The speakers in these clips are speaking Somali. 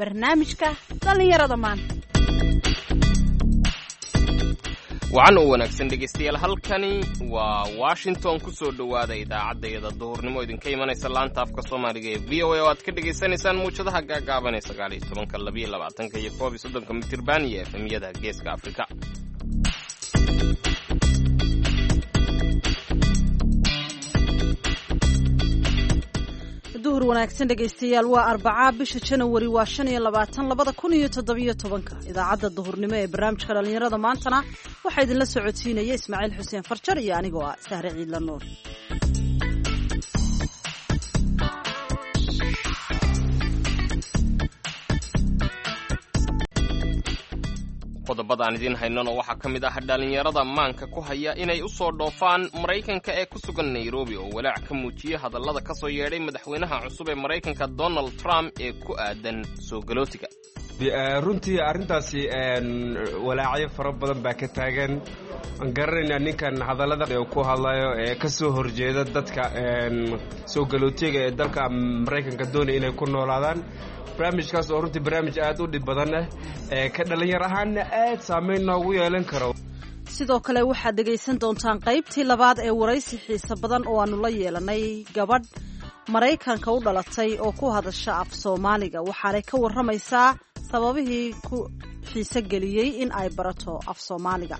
barnaamijka dhallinyarada maanta. wacan u wanaagsan dhegaystayaal, halkani waa Washington. ku soo dhowaada idaacaddayada duhurnimo idinka imanaysa laanta afka Soomaaliga ee VOA oo aad ka dhagaysanaysaan muujadaha gaagaaban ee 19, 22 iyo 30 mitirban iyo FM-yada Geeska Afrika. duhur wanaagsan dhegaystayaal, waa Arbaca bisha January waa 25 2017. idaacadda duhurnimo ee barnaamijka dhalinyarada maantana waxaa idinla socodsiinaya Ismaaciil Xuseen Farjar iyo anigoo ah Sahre Ciidla Nuur. qodobada aan idin haynona waxaa ka mid ah dhalinyarada maanka ku haya inay u soo dhoofaan Maraykanka ee ku sugan Nairobi oo walaac ka muujiyay hadallada ka soo yeedhay madaxweynaha cusub ee Maraykanka Donald Trump ee ku aadan soo galootiga. runtii arrintaasi walaacyo fara badan baa ka taagan. aan garanaynaa ninkan hadallada ku hadlayo ee ka soo horjeeda dadka soo galootiga ee dalka Maraykanka doonaya inay ku noolaadaan. barnaamijkaas oo runtii barnaamij aad u dhib badan ah ee ka dhalinyar ahaanna aad saameyn noogu yeelan karo. sidoo kale waxaad dhegaysan doontaan qaybtii labaad ee waraysi xiiso badan oo aanu la yeelanay gabadh Maraykanka u dhalatay oo ku hadasha af Soomaaliga, waxaanay ka warramaysaa sababihii ku xiiso geliyey in ay barato af Soomaaliga.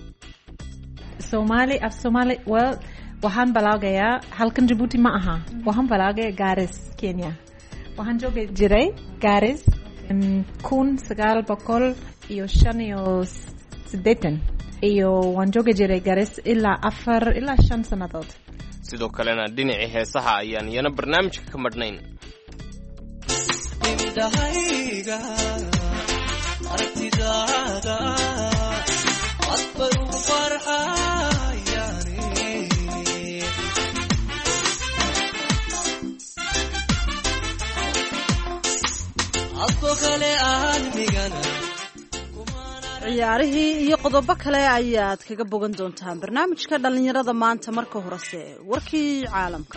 af Soomaali waxaan balaagayaa halkan Djibouti ma aha, waxaan balaagayaa Garis, Kenya. waxaan joogi jiray Garis 1985 iyo waan joogi jiray Garis ilaa 4 ilaa 5 sannadood. sidoo kalena dhinacii heesaha ayaan iyana barnaamijka ka madhnayn. indhahayga aragtidaada adbay u farxayaane adoo kale aadmigana ciyaarihii iyo qodobo kale ayaad kaga bogan doontaan barnaamijka dhalinyarada maanta. marka horese warkii caalamka.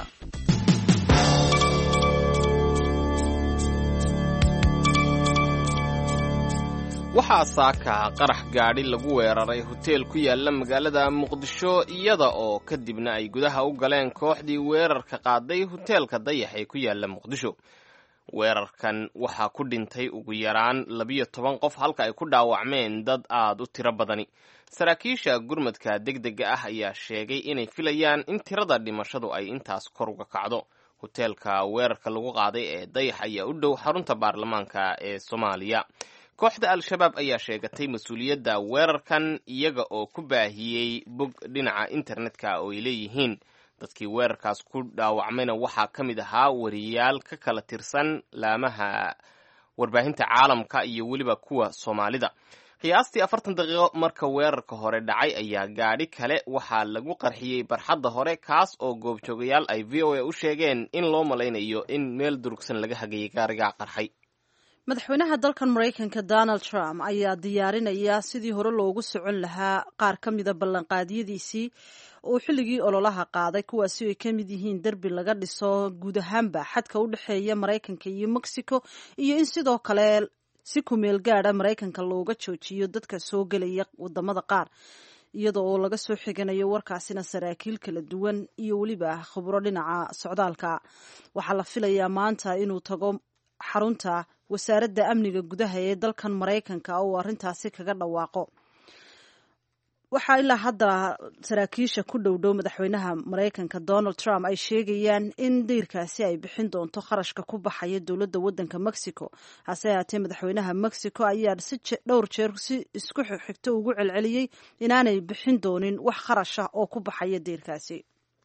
waxaa saaka qarax gaadhi lagu weeraray hoteel ku yaala magaalada Muqdisho iyada oo kadibna ay gudaha u galeen kooxdii weerarka qaaday hoteelka Dayax ee ku yaala Muqdisho. weerarkan waxaa ku dhintay ugu yaraan 12 qof halka ay ku dhaawacmeen dad aad u tiro badani. saraakiisha gurmadka degdega ah ayaa sheegay inay filayaan in tirada dhimashadu ay intaas kor uga kacdo. hoteelka weerarka lagu qaaday ee Dayax ayaa u dhow xarunta baarlamaanka ee Soomaaliya. kooxda Al-Shabaab ayaa sheegatay mas-uuliyadda weerarkan iyaga oo ku baahiyey bog dhinaca internetka oo ay leeyihiin. dadkii weerarkaas ku dhaawacmayna waxaa ka mid ahaa wariyaal ka kala tirsan laamaha warbaahinta caalamka iyo weliba kuwa Soomaalida. qiyaastii 40 daqiiqo marka weerarka hore dhacay ayaa gaadhi kale waxaa lagu qarxiyey barxadda hore, kaas oo goobjoogayaal ay VOA u sheegeen in loo malaynayo in meel durugsan laga hagayay gaariga qarxay. madaxweynaha dalkan Maraykanka Donald Trump ayaa diyaarinaya sidii hore loogu socon lahaa qaar ka mida ballanqaadyadiisii oo xilligii ololaha qaaday, kuwaasi ay ka mid yihiin derbi laga dhiso guud ahaanba xadka u dhexeeya Maraykanka iyo Mexico, iyo in sidoo kale si ku meel gaadha Maraykanka looga joojiyo dadka soo gelaya wadamada qaar, iyadoo oo laga soo xiganayo warkaasina saraakiil kala duwan iyo weliba khubro dhinaca socdaalka. waxaa la filayaa maanta inuu tago xarunta wasaaradda amniga gudaha ee dalkan Maraykanka oo arrintaasi kaga dhawaaqo. waxaa ilaa hadda saraakiisha ku dhowdhow madaxweynaha Maraykanka Donald Trump ay sheegayaan in deyrkaasi ay bixin doonto kharashka ku baxaya dowladda waddanka Mexico. hase yaatee madaxweynaha Mexico ayaa si dhowr jeer si isku xigto ugu celceliyey inaanay bixin doonin wax kharash ah oo ku baxaya deyrkaasi.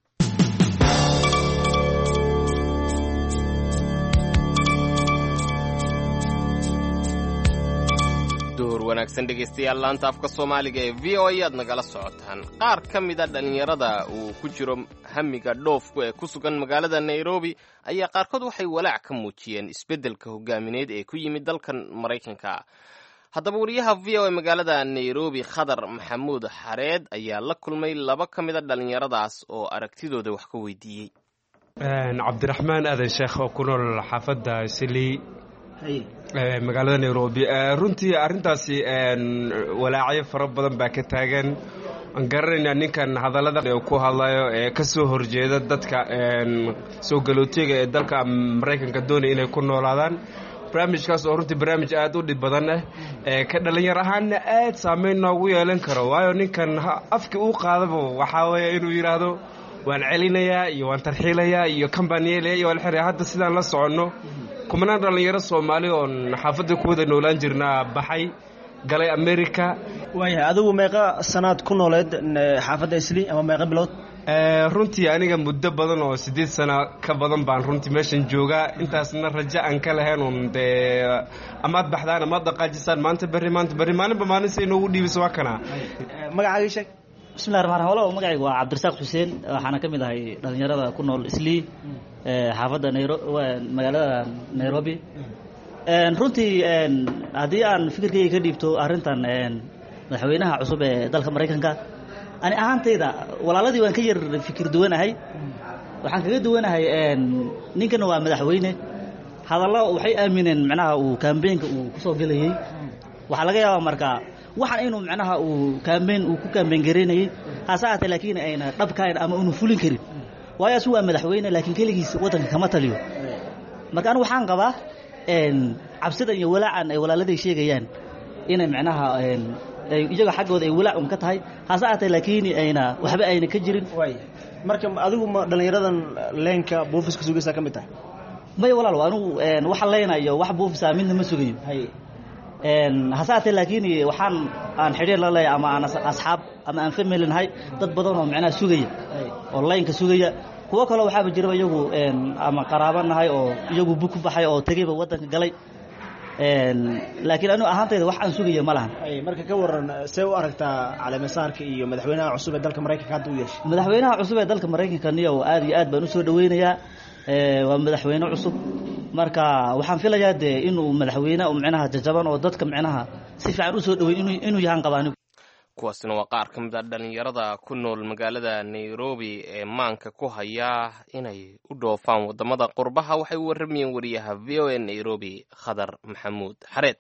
duhur wanaagsan dhegaystayaal, laanta afka Soomaaliga ee VOA aad nagala socotaan. qaar ka mid a dhalinyarada uu ku jiro hamiga dhoofku ee ku sugan magaalada Nairobi ayaa qaarkood waxay walaac ka muujiyeen isbeddelka hogaamineed ee ku yimid dalkan Maraykanka. haddaba wariyaha VOA magaalada Nairobi Khadar Maxamuud Xareed ayaa la kulmay laba ka mid a dhalinyaradaas oo aragtidooda wax ka weydiiyey. cabdiraxmaan aadan sheekh oo ku nool xaafadda Islii magaalada Nairobi. Runtii arrintaasi walaacyo fara badan baa ka taagan. Aan garanaynaa ninkan hadallada uu ku hadlayo ee ka soo horjeeda dadka soo galootiga ee dalka Mareykanka doonaya inay ku noolaadaan. barnaamijkaas oo runtii barnaamij aad u dhib badan ka dhalinyar ahaanna aad saameyn noogu yeelan karo waayo ninkan afka uu qaadabo waxaa weeye inuu yiraahdo waan celinayaa iyo waan tarxiilayaa iyo kambaniyada iyo walxiriya hadda sidaan la soconno kumanaan dhalinyaro Soomaali oo xaafadda ku wada noolaan jirnaa baxay galay America. waayahay adigu meeqa sanaad ku nooleed xaafadda Isli ama meeqa bilood? runtii aniga muddo badan oo 8 sano ka badan baan runtii meeshan joogaa intaasna rajo aan ka lahayn oo amaad baxdaan ama dhaqaajisaan maanta bari maalinba maalin si inoogu dhiibiso waa kana. magacaaga sheeg. bismillaahir rahmaanir rahiim magacaygu waa Cabdirasaaq Xuseen waxaana ka mid ahay dhalinyarada ku nool Isli xaafadda magaalada Nairobi. runtii haddii aan fikirkayga ka dhiibto arrintan madaxweynaha cusub ee dalka Mareykanka ani ahaantayda walaaladii waan ka yar fikir duwanahay waxaan kaga duwanahay ninkan waa madaxweyne hadallo waxay aamineen macnaha uu campaign-ka uu ku soo galayay waxa laga yaabaa marka waxaan inuu macnaha uu ku campaign gareynayay haasaate laakiin ayna dhabkaan ama uu fulin karin waayo asuu waa madaxweyne laakiin kaligiis wadanka kama taliyo marka anigu waxaan qabaa cabsida iyo walaacan ay walaaladii sheegayaan inay macnaha iyaga xaggooda ay walaac ka tahay haasaate laakiin ayna waxba ayna ka jirin. marka adigu ma dhalinyaradan leenka buufiska sugaysa ka mid tahay? may walaal anigu waxa leenayo wax buufisa midna ma sugayo haasaate laakiin waxaan aan xiriir la leeyahay ama aan asxaab ama aan family nahay dad badan oo macnaha sugaya oo leenka sugaya kuwa kale waxaaba jira iyagu ama qaraabo nahay oo iyagu bug ku baxay oo tagayba wadanka galay laakiin anu ahaantayda wax aan sugayo ma lahan. marka ka waran see u aragtaa caleemasaarka iyo madaxweynaha cusub ee dalka Mareykanka hadda u yeeshay? madaxweynaha cusub ee dalka Mareykanka niyo aad iyo aad baan u soo dhaweynayaa waa madaxweyne cusub marka waxaan filayaa inuu madaxweyne macnaha jajaban oo dadka macnaha si fiican u soo dhaweyn inuu yahan qabaan. kuwaasina waa qaar ka mid ah dhalinyarada ku nool magaalada Nairobi ee maanka ku haya inay u dhoofaan wadamada qurbaha waxay u waramayeen wariyaha VOA Nairobi Khadar Maxamuud Xareed.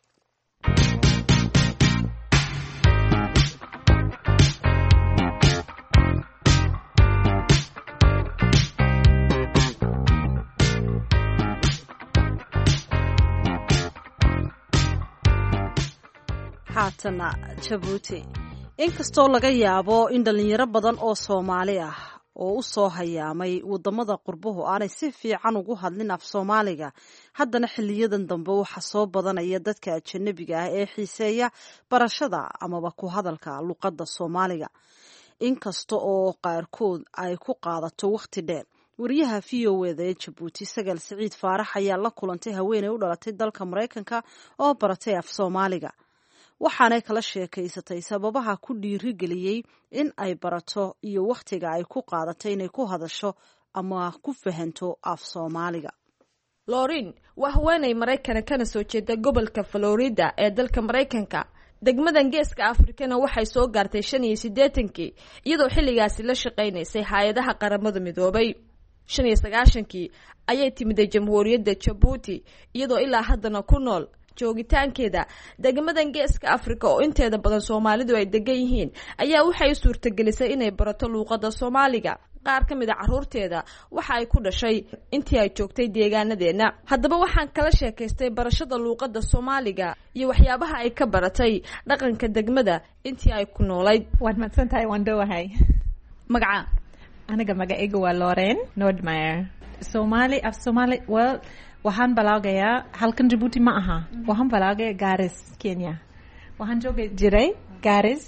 haatana Djibouti inkastoo laga yaabo in dhalinyaro badan oo Soomaali ah oo u soo hayaamay wadamada qurbuhu aanay si fiican ugu hadlin af Soomaaliga haddana xiliyadan dambe waxa soo badanaya dadka ajnabiga ah ee xiiseeya barashada amaba ku hadalka luqadda Soomaaliga inkasta oo qaarkood ay ku qaadato waqti dheer. wariyaha VOA ee Djibouti Sagal Saciid Faarax ayaa la kulantay haweeney u dhalatay dalka Mareykanka oo baratay af Soomaaliga waxaanay kala sheekaysatay sababaha ku dhiirigeliyey in ay barato iyo wakhtiga ay ku qaadatay inay ku hadasho ama ku fahanto af Soomaaliga. Lauren waa haweeney Mareykan kana soo jeeda gobolka Florida ee dalka Mareykanka. degmadan geeska Afrikana waxay soo gaartay 85kii iyadoo xilligaasi la shaqeynaysay hay'adaha qaramada midoobay. 95kii ayay timid jamhuuriyadda Djibouti iyadoo ilaa haddana ku nool joogitaankeeda degmadan geeska Afrika oo inteeda badan Soomaalidu ay degan yihiin ayaa waxay suurtagelisay inay barato luqadda Soomaaliga. qaar ka mid ah caruurteeda waxa ay ku dhashay intii ay joogtay deegaanadeena. haddaba waxaan kala sheekaystay barashada luqadda Soomaaliga iyo waxyaabaha ay ka baratay dhaqanka degmada intii ay ku noolayd. waad madsantahay waan dhowahay. magaca aniga magacaygu waa Lauren Nordmeyer. Soomaali well waxaan balaagayaa halkan Djibouti ma aha waxaan balaagayaa Garis Kenya waxaan joogay jiray Garis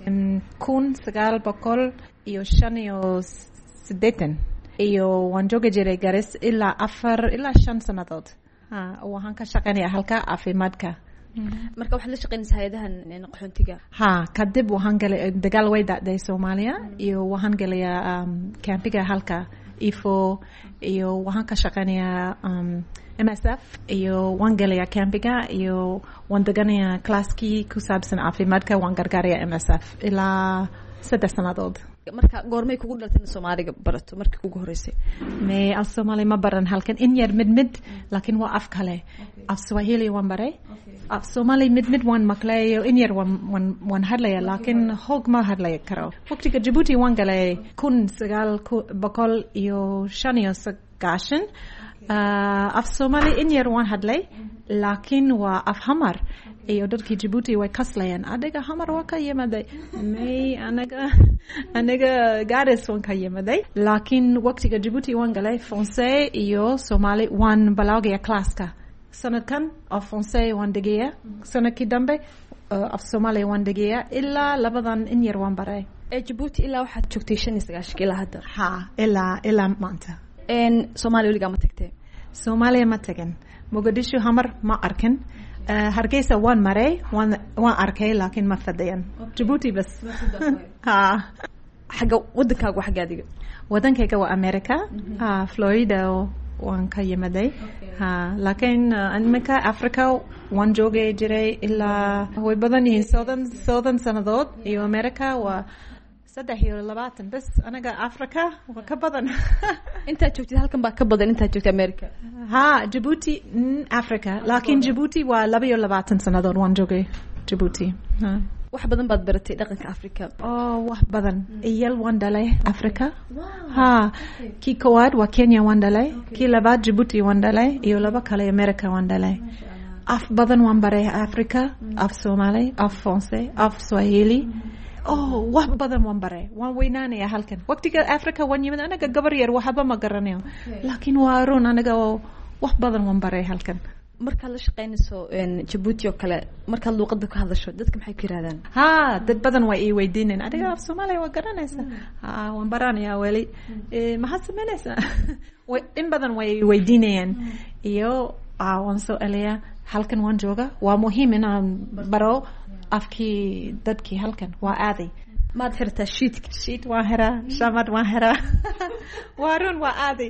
1985 iyo waan joogay jiray Garis ilaa 5 sanadood waxaan ka shaqeynayaa halka caafimaadka. marka waxaad la shaqeynaysaa hay'adahan qaxoontiga? kadib waxaan galay dagaal way dhacday Soomaaliya iyo waxaan galayaa campiga halka ifo iyo waxaan ka shaqeynayaa MSF iyo waan galayaa campiga iyo waan deganayaa classkii ku saabsan caafimaadka waan gargaarayaa MSF ilaa 3 sanadood. marka goormay kugu dhaltay Soomaaliga barato markii kugu horeysay? May af Soomaali ma baran halkan in yar mid laakiin waa af kale. Af Swahili waan baray. Af Soomaali mid waan maqlayo in yar waan hadlaya laakiin hoog ma hadlaya karo. Waqtiga Djibouti waan galay 1995 af Soomaali in yar waan hadlay laakiin waa af Hamar iyo dadkii Djibouti way kaslayaan adiga Hamar waa ka yimaday may anaga Garis waan ka yimaday laakiin waqtiga Djibouti waan galay Français iyo Soomaali waan balawgaya classka sanadkan af Français waan dhigaya sanadkii dambe af Soomaali waan dhigaya ilaa labadan in yar waan baray Djibouti ilaa waxaad joogtay 95 ilaa hadda ilaa maanta Soomaaliya weligaa ma tagtay? Soomaaliya ma tagin Mogadishu Hamar ma arkin Hargeysa waan maray waan arkay laakiin ma fadhiyan Djibouti bas xagga wadankaaga xagga adiga wadankayga waa America Florida waan ka yimaday laakiin imika Africa waan joogay jiray ilaa way badan yihiin soddon sanadood iyo America waa 23 bas anaga Africa waa ka badan inta joogtid halkan baa ka badan inta joogtay America Djibouti Africa laakiin Djibouti waa 22 sanadood waan joogay Djibouti wax badan baad baratay dhaqanka Africa wax badan iyal waan dhalay Africa kii koowaad waa Kenya waan dhalay kii labaad Djibouti waan dhalay iyo laba kale America waan dhalay af badan waan baray Africa af Soomaali af Français af Swahili wax badan waan baray waan weynaanaya halkan waqtiga Africa waan yimid anaga gabar yar waxba ma garanayo laakiin waa run anaga wax badan waan baray halkan marka la shaqeynayso Djibouti oo kale marka luqadda ku hadasho dadka maxay ku yiraahdaan dad badan way i weydiineen adiga af Soomaali waa garanaysa waan baranaya wali maxaa sameynaysa in badan way i weydiinayaan iyo waan soo elaya halkan waan jooga waa muhiim inaan baro afkii dadkii halkan waa aaday maad xirtaa sheet waan xiraa shamad waan xiraa waa run waa aaday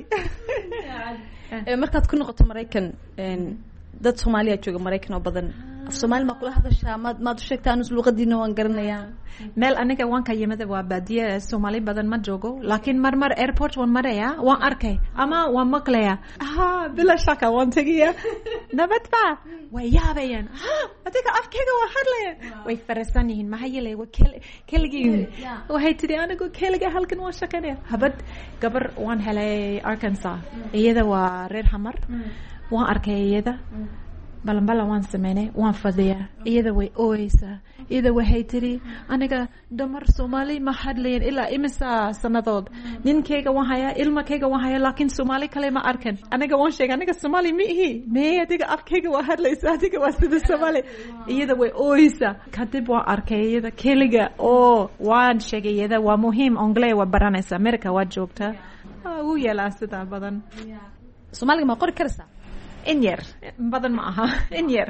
markaad ku noqoto Mareykan dad Soomaaliya jooga Mareykan oo badan af Soomaali ma kula hadashaa maad u sheegtaa anus luqadiina waan garanayaa meel aniga waan ka yimid waa baadiye Soomaali badan ma joogo laakiin marmar airport waan maraya waan arkay ama waan maqlaya bila shaka waan tagiya nabadba way yaabayaan adiga afkayga waa hadlaya way farasan yihiin maxay yeelay keligii waxay tiri anigu keliga halkan waan shaqeynaya habad gabar waan helay Arkansas iyada waa reer Hamar waan arkay iyada balanbala waan sameynay waan fadhiyaa iyada way ooyeysaa iyada waxay tiri aniga damar Soomaali ma hadlayn ilaa imisa sanadood ninkayga waan hayaa ilmakayga waan hayaa laakiin Soomaali kale ma arkan aniga waan sheegay aniga Soomaali ma ihi mee adiga afkayga waa hadlaysaa adiga waa sida Soomaali iyada way ooyeysaa kadib waan arkay iyada keliga waan sheegay iyada waa muhiim English waa baranaysaa America waa joogtaa wuu yeelaa sida badan Soomaaliga ma qori karaysaa in yar badan ma aha in yar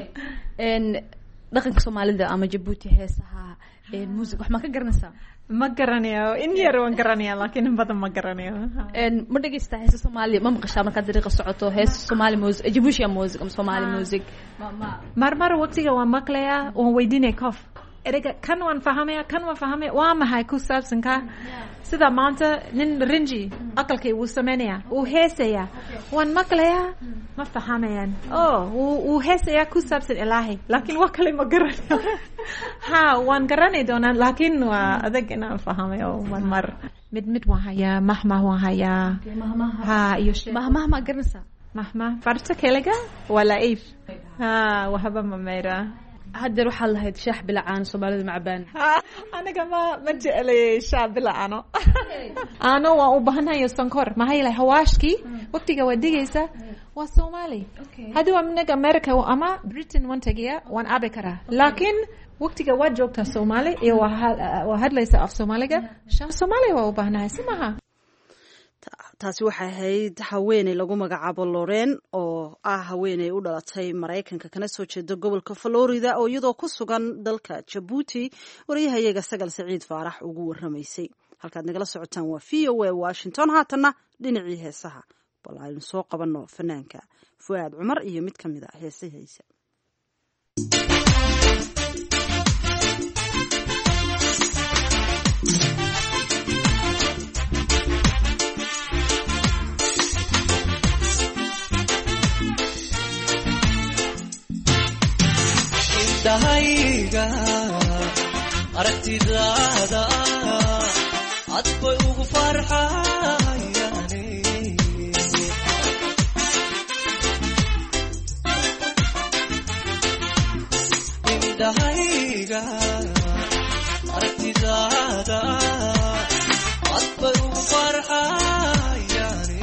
dhaqanka Soomaalida ama Djibouti heesaha music wax ma ka garanaysaa ma garanayo in yar waan garanaya laakiin badan ma garanayo ma dhageystaa heeso Soomaali ma maqashaa marka dariiqa socoto heeso Soomaali music Djibouti music ama Soomaali music marmar waqtiga waan maqlaya waan weydiinay qof erega kan waan fahmaya waa maxay ku saabsan ka sida maanta nin rinji aqalkay uu sameynaya uu heesaya waan maqlaya ma fahmayaan uu heesaya ku saabsan Ilaahay laakiin wax kale ma garanayo waan garanay doonaa laakiin waa adag inaan fahmayo mar mid waan hayaa mahmah waan hayaa iyo mahmah ma garanaysaa mahmah farta keliga wala if waxba ma meera haddeer waxaad lahayd shaax bilacaan Soomaalida macbaan aniga ma jeclay shaax bilacaano waan u baahanahay sonkor maxay lahayd hawaashki waqtiga waa digaysa waa Soomaali hadii waa minaga America ama Britain waan tagiya waan abi karaa laakiin waqtiga waa joogta Soomaali iyo waa hadlaysa af Soomaaliga shaax Soomaali waa u baahanahay simaha taasi waxay ahayd haweeney lagu magacaabo Lorraine oo haweeney u dhalatay Mareykanka kana soo jeeda gobolka Florida oo iyadoo ku sugan dalka Djibouti wariyahayaga Sagal Saciid Faarax ugu waramaysay halkaad nagala socotaan waa VOA Washington haatana dhinacii heesaha bal aynu soo qabanno fanaanka Fuad Cumar iyo mid kamid ah heesahiisa indhahayga aragtidaada cad bay ugu farxayaane indhahayga aragtidaada cad bay ugu farxayaane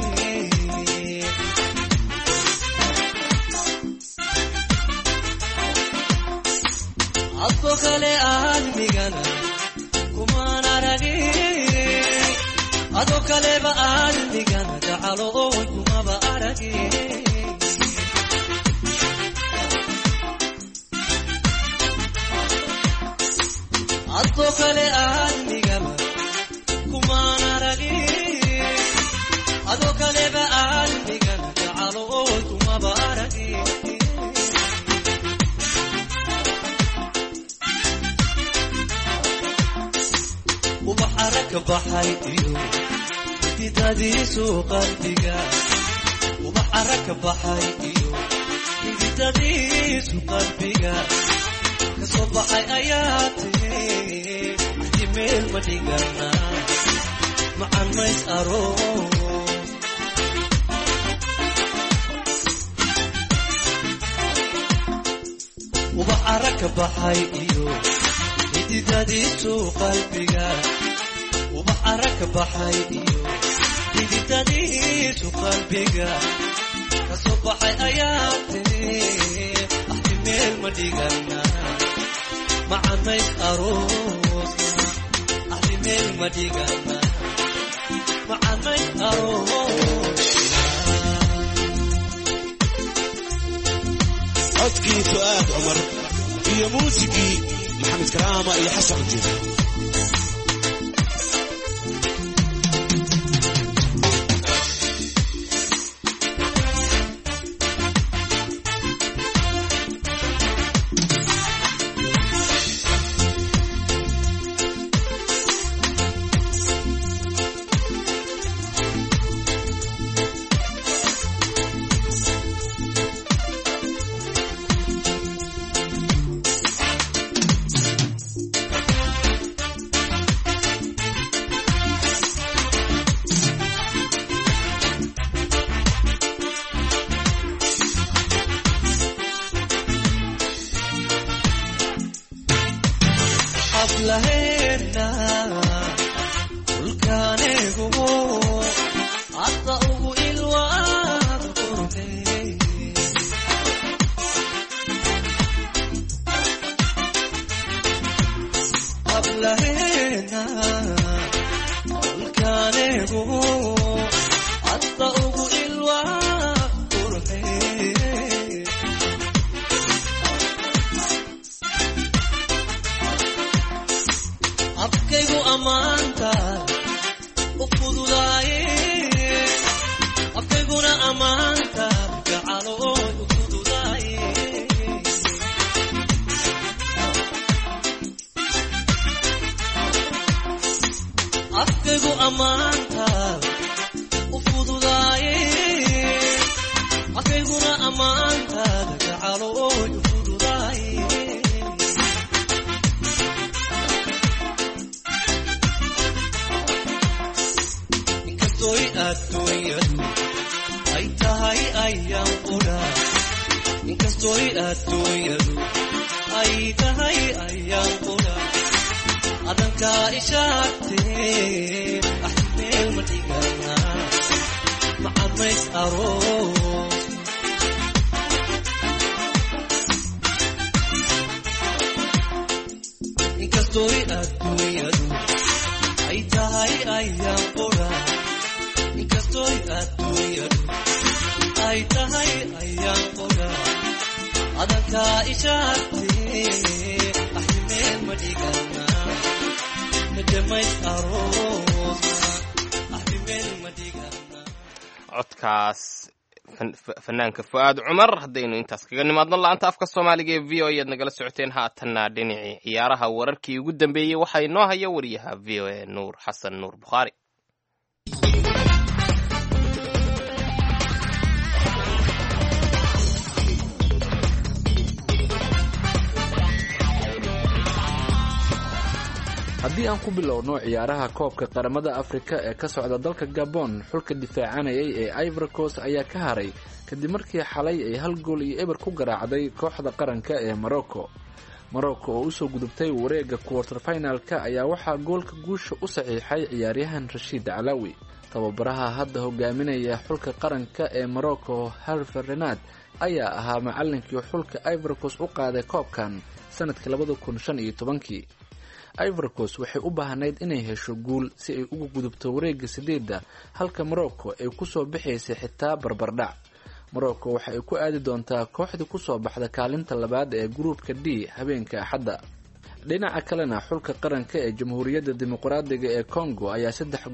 adoo kale aadmigana kumaan aragin adoo kaleba aadmigana gacalo oon kumaba aragin adoo kale aadmigaba kumaan aragin adoo kaleba aadmigana gacalo oon kumaba aragin ubax aragka baxay iyo xididadiisu qalbiga ubax aragka baxay iyo xididadiisu qalbiga kasoo baxay ayaa tiri axdi meel ma dhigana macan mays aroos ubax aragka baxay iyo xididadiisu qalbiga ubax aragka baxay iyo xididadiisu qalbiga kasoo baxay ayaa tiri axdi meel ma dhigana macan mays aroosna axdi meel ma dhigana macan mays aroosna codkii Fuaad Cumar iyo muusigii محمد كرامة يا حسن جدا lahena ulkaanegu hadda ugu ilwaad qurbe ablahena ulkaanegu hadda ugu ilwaad qurbe abkaygu amaanta u fududaaye abkayguna amaanta gacalo u fududaaye abkaygu amaanta u fududaaye abkayguna amaanta gacalo u fududaaye adduunyadu ay tahay ayaan qura inkastooy adduunyadu ay tahay ayaan qura adankaa ishaagtee axmeel ma dhigana macamays aroos inkastooy adduunyadu ay tahay ayaan qura inkastoy adduunyadu ay tahay ayaan qora adankaa ishaagtee axmeel ma dhigana majamays aroosna axmeel ma dhigana codkaas fanaanka Fuaad Cumar haddaynu intaas kaga nimaadno laanta afka Soomaaliga ee VOA aad nagala socoteen haatanna dhinacii ciyaaraha wararkii ugu dambeeyay waxaa inoo haya wariyaha VOA Nuur Xasan Nuur Bukhaari. haddii aan ku bilowno ciyaaraha koobka qaramada afrika ee ka socda dalka gabon, xulka difaacanayay ee Ivory Coast ayaa ka haray kadib markii xalay ay 1-0 ku garaacday kooxda qaranka ee Morocco oo usoo gudubtay wareega quarter finalka ayaa waxaa goolka guusha u saxiixay ciyaaryahan Rashid Alawi. tababaraha hadda hogaaminaya xulka qaranka ee Morocco Hervé Renard ayaa ahaa macallinkii xulka Ivory Coast u qaaday koobkan sanadkii 2015. Ivory Coast waxay u baahnayd inay hesho guul si ay ugu gudubto wareega 8 halka Morocco ay ku soo bixaysay xitaa barbardhac. Morocco waxa ay ku aadi doontaa kooxda ku soo baxda kaalinta labaad ee gruupka D habeenka Axadda. dhinaca kalena xulka qaranka ee Jamhuuriyadda Dimuqraadiga ee Congo ayaa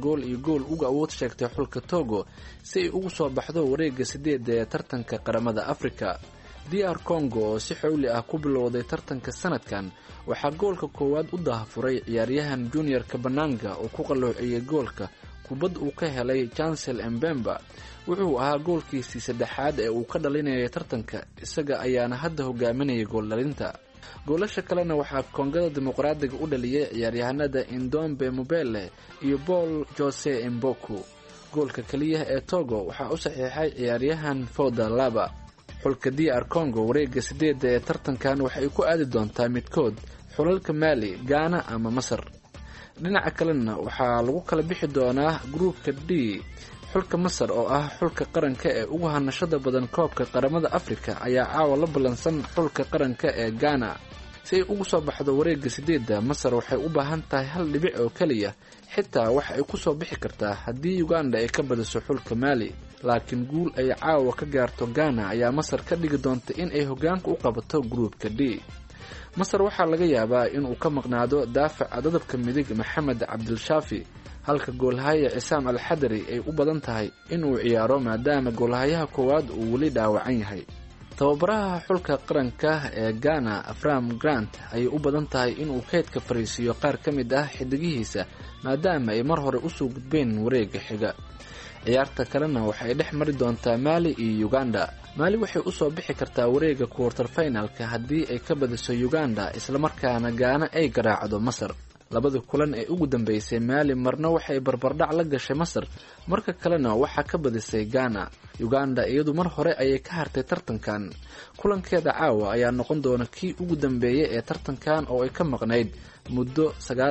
3-0 uga awood sheegtay xulka Togo si ay ugu soo baxdo wareega 8 ee tartanka qaramada Afrika. DR Congo oo si xawli ah ku bilowday tartanka sanadkan waxaa goolka koowaad u daahfuray ciyaaryahan Junior Kabananga oo ku qalloociyay goolka kubad uu ka helay Chancel Mbemba. wuxuu ahaa goolkiisii saddexaad ee uu ka dhalinayay tartanka, isaga ayaana hadda hogaaminaya gool dhalinta. goolasha kalena waxaa Kongada Dimuqraadiga u dhaliyay ciyaaryahanada Ndombe Mobele iyo Paul Jose Mboku. goolka kaliya ee Togo waxaa u saxiixay ciyaaryahan Foda Laba. xulka DR Congo wareega 8 ee tartankan waxay ku aadi doontaa midkood xulalka Mali, Ghana ama Masar. dhinaca kalena waxaa lagu kala bixi doonaa gruupka D. xulka Masar oo ah xulka qaranka ee ugu hanashada badan koobka qaramada Afrika ayaa caawa la ballansan xulka qaranka ee Ghana. si ay ugu soo baxdo wareega 8, Masar waxay u baahan tahay 1 dhibic oo kaliya, xitaa waxa ay ku soo bixi kartaa haddii Uganda ay ka badiso xulka Mali. laakiin guul ay caawa ka gaarto Ghana ayaa Masar ka dhigi doonta in ay hoggaanka u qabato gruupka D. Masar waxaa laga yaabaa inuu ka maqnaado daafaca dadabka midig Maxamed Cabdilshaafi, halka goolhaya Cisaam Al-Xadari ay u badan tahay inuu ciyaaro maadaama goolhayaha koowaad uu weli dhaawacan yahay. tababaraha xulka qaranka ee Ghana Afram Grant ayay u badan tahay inuu keydka fariisiyo qaar ka mid ah xidigihiisa maadaama ay mar hore u soo gudbeen wareega xiga. ciyaarta kalena waxay dhex mari doontaa Mali iyo Uganda. Mali waxay u soo bixi kartaa wareega quarter finalka haddii ay ka badiso Uganda isla markaana Ghana ay garaacdo Masar. labada kulan ee ugu dambeysay Mali marna waxay barbardhac la gashay Masar, marka kalena waxa ka badisay Ghana. Uganda iyadu mar hore ayay ka hartay tartankan. kulankeeda caawa ayaa noqon doona kii ugu dambeeyay ee tartankan oo ay ka maqnayd muddo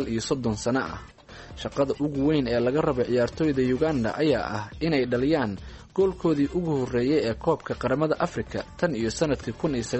39 sano ah. shaqada ugu weyn ee laga rabo ciyaartoyda Uganda ayaa ah inay dhaliyaan goolkoodii ugu horeeyay ee koobka qaramada Afrika tan iyo sanadkii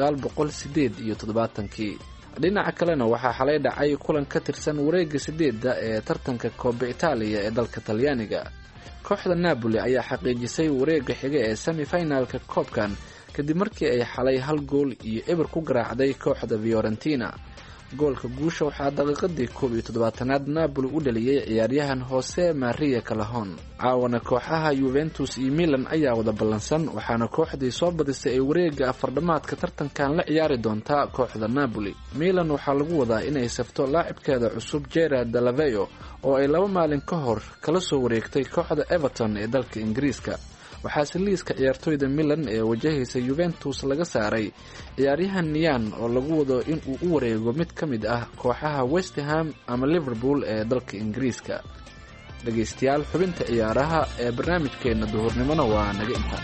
1978. dhinaca kalena waxaa xalay dhacay kulan ka tirsan wareega 8 ee tartanka Coppa Italia ee dalka Talyaaniga. kooxda Napoli ayaa xaqiijisay wareega xiga ee semi-finalka koobkan kadib markii ay xalay 1-0 ku garaacday kooxda Fiorentina. goolka guusha waxaa daqiiqadii 17aad Napoli u dhaliyay ciyaaryahan Jose Maria Calahon. caawana kooxaha Juventus iyo Milan ayaa wada ballansan, waxaana kooxdii soo badisay ay wareega afardhamaadka tartankan la ciyaari doontaa kooxda Napoli. Milan waxaa lagu wadaa inay safto laacibkeeda cusub Gerard Deulofeu oo ay 2 maalin ka hor kala soo wareegtay kooxda Everton ee dalka Ingiriiska. waxaase liiska ciyaartoyda Milan ee wajahaysa Juventus laga saaray ciyaaryahan Nian oo lagu wado in uu u wareego mid ka mid ah kooxaha West Ham ama Liverpool ee dalka Ingiriiska. dhageystayaal, xubinta ciyaaraha ee barnaamijkeena duhurnimona waa naga intaa.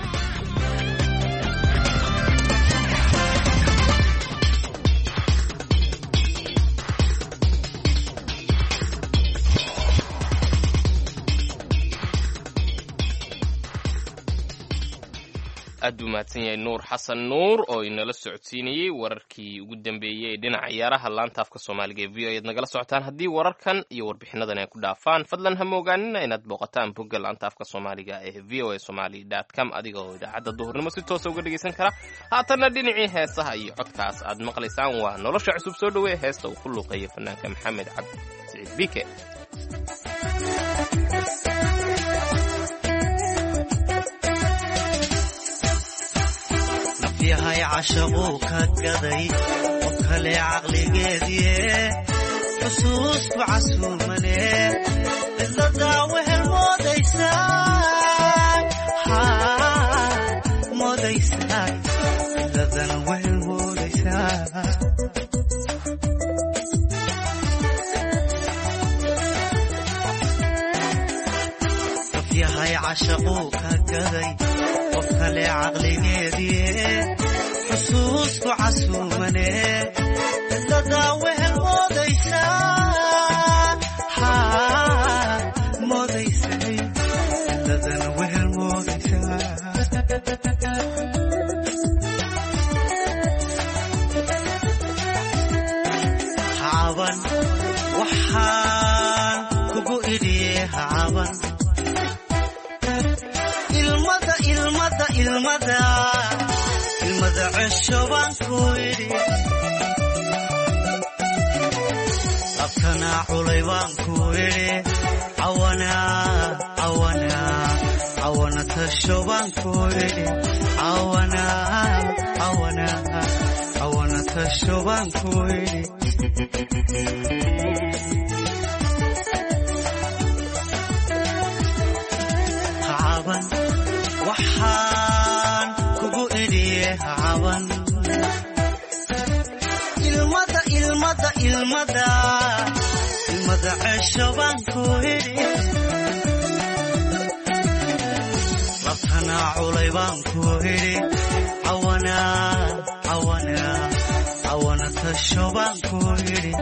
aad u mahadsan yahay Nuur Xasan Nuur oo inala socodsiinayay wararkii ugu dambeeyay ee dhinaca ciyaaraha laanta afka Soomaaliga ee VOA aad nagala socotaan. haddii wararkan iyo warbixinadan ay ku dhaafaan fadlan ha moogaanina inaad booqataan bogga laanta afka Soomaaliga ee voasomali.com adigoo idaacadda duhurnimo si toos uga dhageysan kara. haatanna dhinacii heesaha iyo codkaas aad maqlaysaan waa nolosha cusub soo dhaweey heesta uu ku luuqeeyo fanaanka Maxamed Cabdi Siciid Bike. yahay cashaquu ka gaday oo kale caqligeedii xusuustu casuumane cidladaa wehel moodaysaa cidladana wehel moodaysaa yahay cashaquu ka gaday qof kale caqligeedii xusuusku casuumane cidladaa wehel moodaysay cidladana wehel moodaysaa hacaban waxaan kugu idhiye hacaban ilmada cesho baan ku idhi labtanaa culay baan ku idhi cawana tasho baan ku idhi cawana tasho baan ku idhi hacaban waxaan kugu idhiye hacaban ilmada cesho baan ku idhi labtanaa culay baan ku idhi cawana tasho baan ku idhi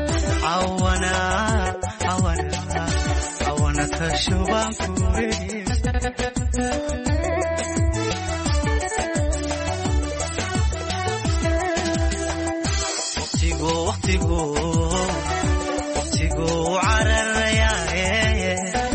cawana tasho baan ku idhi waqtigu cararayaaye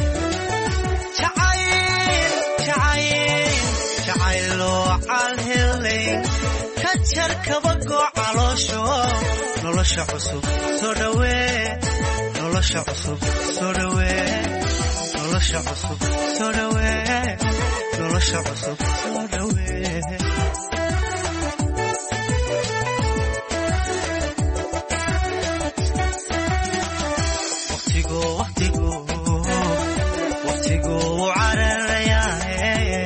jacayloo calhelay ka jar kabagoo caloosho nolosha cusub soo dhawee nolosha cusub soo dhawee nolosha cusub soo dhawee nolosha cusub soo dhawee waqtigu cararayaaye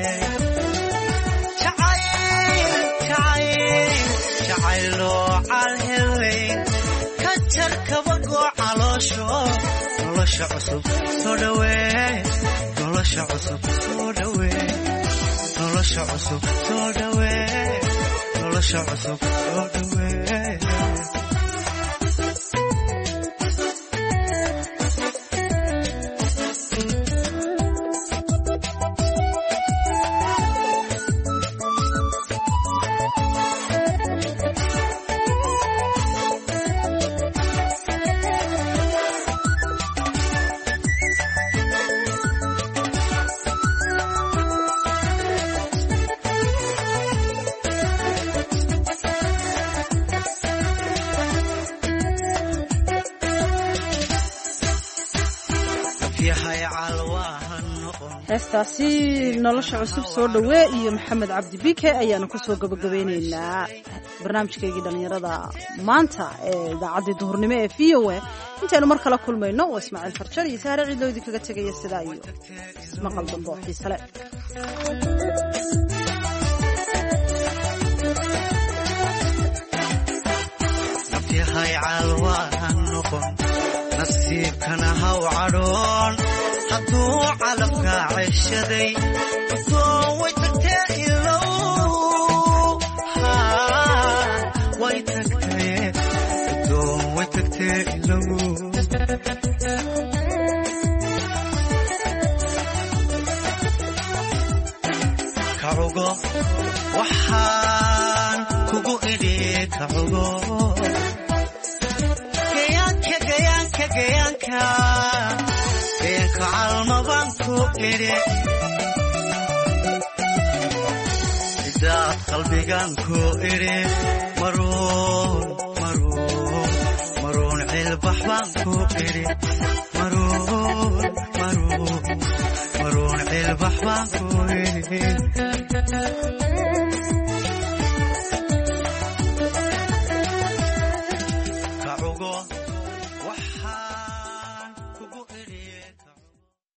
jacayloo calhelay ka jar kabagoo caloosho nolosha cusub soo dhawee nolosha cusub soo dhawee nolosha cusub soo dhawee nolosha cusub soo dhawee heestaasi nolosha cusub soo dhawee iyo maxamed cabdi bike ayaanu kusoo gabagabeyneynaa barnaamijkaygii dhallinyarada maanta ee idaacaddii duhurnimo ee v o a intaynu mar kala kulmayno waa ismaaciil farjar iyo saare ciidloo idinkaga tegaya sidaa iyo ismaqal dambe oo xiisale nafyahay caalwaahan noqon nasiibkana haw cadhoon hadduu calabkaa ceshaday udoon way tagtee ilow way tagtee udoon way tagtee ilow kacugo waxaan kugu idhi kacugo gayaanka calmabaan ku idhi cidaad qalbigaan ku idhi maruun cilbax baan ku idhi maruun cilbax baan ku idhi